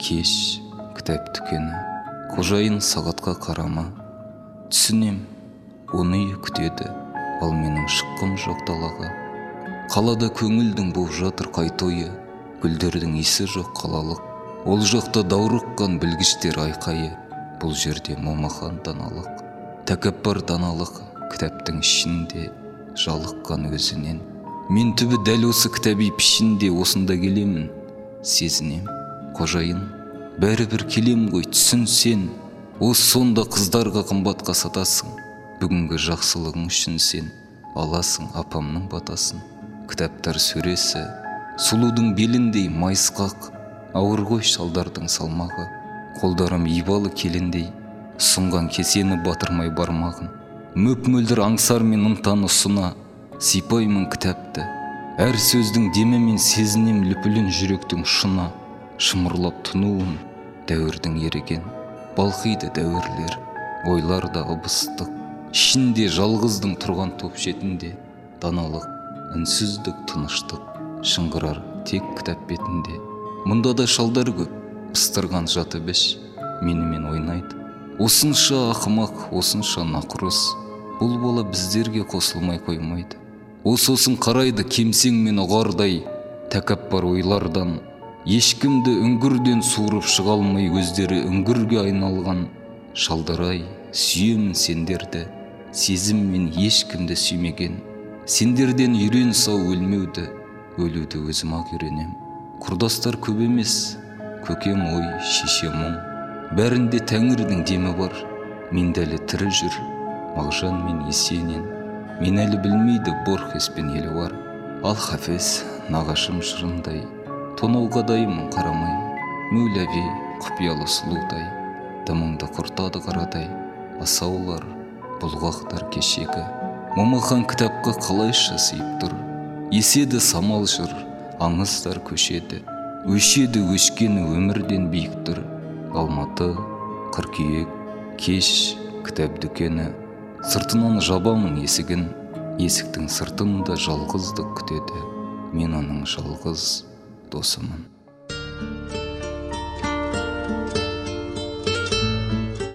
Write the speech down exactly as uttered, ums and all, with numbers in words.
кеш, кітап дүкені. Қожайын сағатқа қарама. Түсінем, оны үй күтеді, ал менің шыққым жоқ далаға. Қалада көңілдің боп жатыр қайтойы, гүлдердің исі жоқ қалалық. Ол жақта даурыққан білгіштер айқайы, бұл жерде момақан даналық. Тәкаппар даналық кітаптың ішінде жалыққан өзінен. Мен түбі дәл осы кітаби пішінде осында келемін, сезінем. Қожайын, бәрібір келем ғой, түсін сен. Осы сонда қыздарға қымбатқа сатасың. Бүгінгі жақсылығың үшін сен аласың апамның батасын. Кітаптар сөресі, сұлудың беліндей майысқақ, ауыр ғой шалдардың салмағы. Қолдарым ибалы келіндей, сұнған кесені батырмай бармағын. Мөп-мөлдір аңсар мен ынтаны ұсына, сипаймын кітапты. Әр сөздің демі мен сезінем лүпілін жүректің шына. Шымырлап тұнуын дәуірдің ереген, балқиды дәуірлер, ойлар да ыбыстық. Ішінде жалғыздың тұрған топ шетінде, даналық, үнсіздік, тыныштық, шыңғырар тек кітап бетінде. Мұнда да шалдар көп, пыстырған жаты беш, менімен ойнайды. Осынша ақымақ, осынша нақұрыс, бұл бала біздерге қосылмай қоймайды. Осы-осын қарайды кемсең мен ұғардай, тәкаппар ойлардан. Ешкімді үңгірден суырып шыға алмай өздері үңгірге айналған. Шалдарай, сүйемін сендерді, сезіммен ешкімді сүймеген. Сендерден үйрен сау өлмеуді, өлуді өзім-ақ үйренем. Құрдастар көп емес, көкем ой, шешем мұң. Бәрінде тәңірдің демі бар, мен дәлі тірі жүр, Мағжан мен Есенин. Мен әлі білмейді Борхес пен Елуар. Ал Хафез, нағашым жырындай, тонауға дайымын қарамай, Мөләви құпиялы сұлудай, дымыңды құртады қарадай. Асаулар, бұлғақтар кешегі, момақан кітапқа қалайша сыйып тұр. Еседі самал жыр, аңыздар көшеді, өшеді өшкені өмірден биік тұр. Алматы, қыркүйек, кеш, кітап дүкені. Сыртынан жабамын есігін, есіктің сыртында жалғыздық күтеді. Мен оның жалғыз досымын.